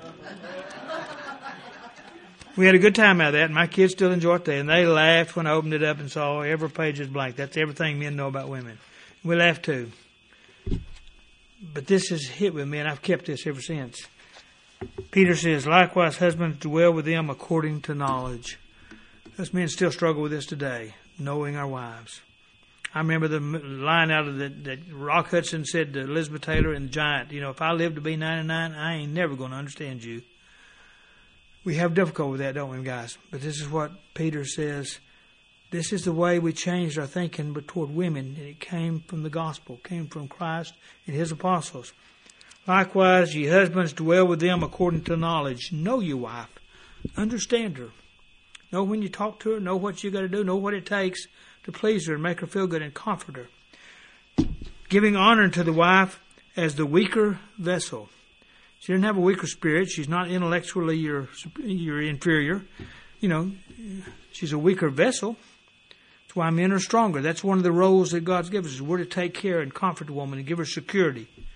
[SPEAKER 1] We had a good time out of that, and my kids still enjoy it there. And they laughed when I opened it up and saw every page is blank. That's everything men know about women. We laughed too. But this has hit with me, and I've kept this ever since. Peter says, likewise, husbands, dwell with them according to knowledge. Us men still struggle with this today, knowing our wives. I remember the line out of that Rock Hudson said to Elizabeth Taylor in The Giant, if I live to be 99, I ain't never going to understand you. We have difficulty with that, don't we, guys? But this is what Peter says. This is the way we changed our thinking toward women, and it came from the gospel, came from Christ and his apostles. Likewise, ye husbands, dwell with them according to knowledge. Know your wife. Understand her. Know when you talk to her. Know what you got to do. Know what it takes to please her and make her feel good and comfort her. Giving honor to the wife as the weaker vessel. She doesn't have a weaker spirit. She's not intellectually your inferior. She's a weaker vessel. That's why men are stronger. That's one of the roles that God's given us. We're to take care and comfort the woman and give her security.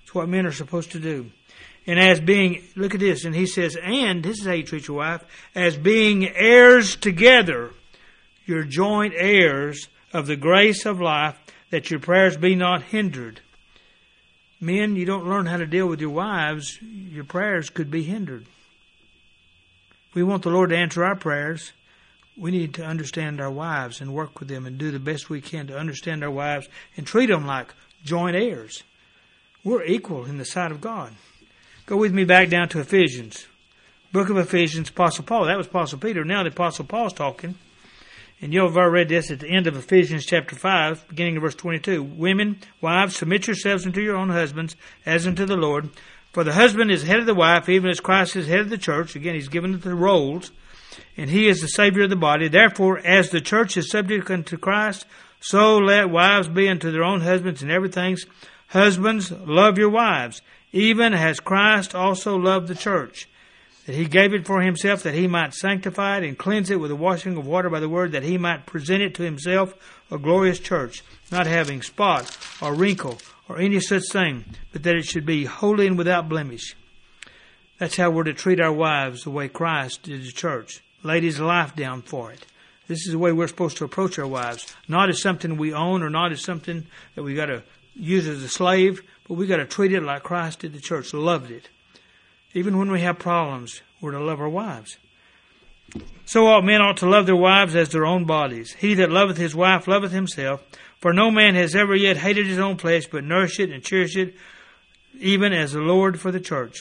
[SPEAKER 1] It's what men are supposed to do. And as being, look at this, and he says, and, this is how you treat your wife, as being heirs together, you're joint heirs of the grace of life, that your prayers be not hindered. Men, you don't learn how to deal with your wives, your prayers could be hindered. If we want the Lord to answer our prayers, we need to understand our wives and work with them and do the best we can to understand our wives and treat them like joint heirs. We're equal in the sight of God. Go with me back down to Ephesians. Book of Ephesians, Apostle Paul. That was Apostle Peter. Now the Apostle Paul's talking. And you'll have already read this at the end of Ephesians chapter 5, beginning of verse 22. Women, wives, submit yourselves unto your own husbands, as unto the Lord. For the husband is head of the wife, even as Christ is head of the church. Again, he's given it the roles. And he is the Savior of the body. Therefore, as the church is subject unto Christ, so let wives be unto their own husbands in everything. Husbands, love your wives, even as Christ also loved the church, that he gave it for himself, that he might sanctify it and cleanse it with the washing of water by the word, that he might present it to himself a glorious church, not having spot or wrinkle or any such thing, but that it should be holy and without blemish. That's how we're to treat our wives, the way Christ did the church. Laid his life down for it. This is the way we're supposed to approach our wives. Not as something we own or not as something that we got to use as a slave, but we got to treat it like Christ did the church, loved it. Even when we have problems, we're to love our wives. So all men ought to love their wives as their own bodies. He that loveth his wife loveth himself. For no man has ever yet hated his own flesh, but nourished it and cherished it, even as the Lord for the church.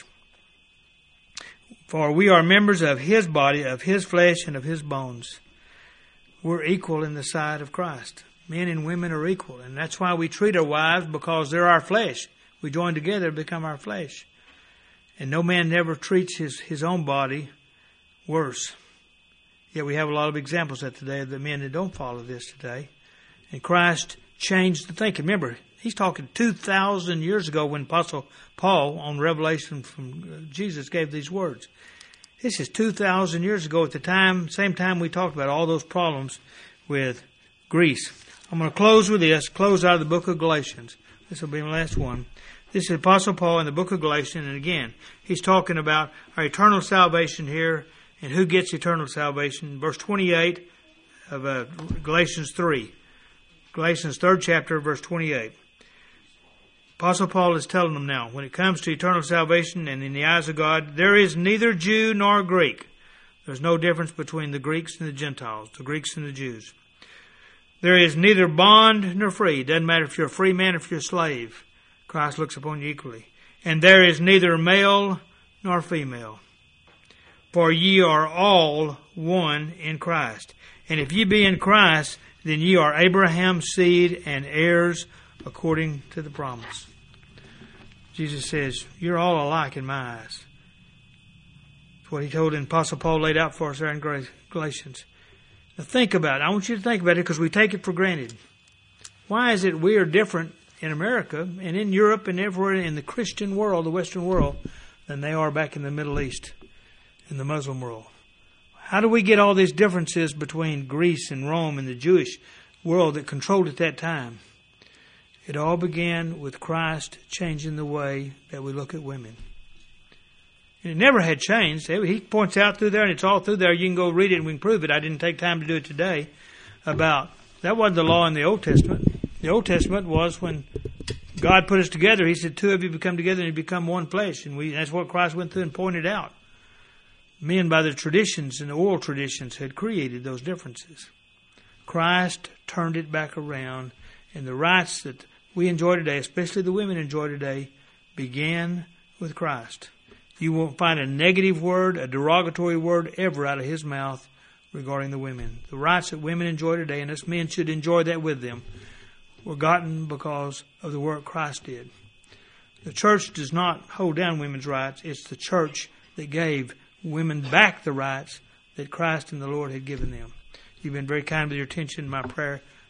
[SPEAKER 1] For we are members of his body, of his flesh, and of his bones. We're equal in the sight of Christ. Men and women are equal. And that's why we treat our wives, because they're our flesh. We join together to become our flesh. And no man never treats his own body worse. Yet we have a lot of examples of today of the men that don't follow this today. And Christ changed the thinking. Remember, he's talking 2,000 years ago when Apostle Paul on Revelation from Jesus gave these words. This is 2,000 years ago at the time, same time we talked about all those problems with Greece. I'm going to close with this, close out of the book of Galatians. This will be my last one. This is Apostle Paul in the book of Galatians, and again, he's talking about our eternal salvation here and who gets eternal salvation. Verse 28 of Galatians 3. Galatians 3rd chapter, verse 28. Apostle Paul is telling them now, when it comes to eternal salvation and in the eyes of God, there is neither Jew nor Greek. There's no difference between the Greeks and the Gentiles, the Greeks and the Jews. There is neither bond nor free. It doesn't matter if you're a free man or if you're a slave. Christ looks upon you equally. And there is neither male nor female. For ye are all one in Christ. And if ye be in Christ, then ye are Abraham's seed and heirs according to the promise. Jesus says, you're all alike in my eyes. That's what he told and Apostle Paul laid out for us there in Galatians. Now think about it. I want you to think about it because we take it for granted. Why is it we are different in America and in Europe and everywhere in the Christian world, the Western world, than they are back in the Middle East, in the Muslim world? How do we get all these differences between Greece and Rome and the Jewish world that controlled at that time? It all began with Christ changing the way that we look at women. And it never had changed. He points out through there, and it's all through there. You can go read it and we can prove it. I didn't take time to do it today. About that wasn't the law in the Old Testament. The Old Testament was when God put us together. He said, two of you become together and you become one flesh. And that's what Christ went through and pointed out. Men, by their traditions and the oral traditions, had created those differences. Christ turned it back around, and the rights that we enjoy today, especially the women enjoy today, began with Christ. You won't find a negative word, a derogatory word ever out of his mouth regarding the women. The rights that women enjoy today, and us men should enjoy that with them, were gotten because of the work Christ did. The church does not hold down women's rights. It's the church that gave women back the rights that Christ and the Lord had given them. You've been very kind with your attention. My prayer